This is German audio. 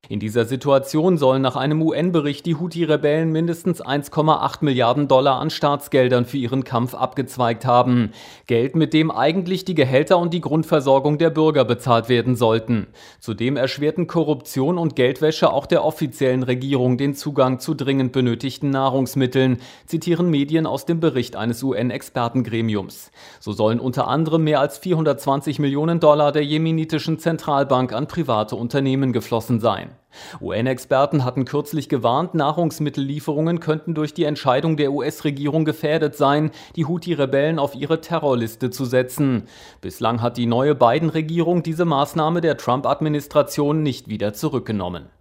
In dieser Situation sollen nach einem UN-Bericht die Houthi-Rebellen mindestens 1,8 Milliarden Dollar an Staatsgeldern für ihren Kampf abgezweigt haben. Geld, mit dem eigentlich die Gehälter und die Grundversorgung der Bürger bezahlt werden sollten. Zudem erschwerten Korruption und Geldwäsche auch der offiziellen Regierung den Zugang zu dringend benötigten Nahrungsmitteln, zitieren Medien aus dem Bericht eines UN-Expertengremiums. So sollen unter anderem mehr als 420 Millionen Dollar der jemenitischen Zentralbank an private Unternehmen geflossen sein. UN-Experten hatten kürzlich gewarnt, Nahrungsmittellieferungen könnten durch die Entscheidung der US-Regierung gefährdet sein, die Houthi-Rebellen auf ihre Terrorliste zu setzen. Bislang hat die neue Biden-Regierung diese Maßnahme der Trump-Administration nicht wieder zurückgenommen.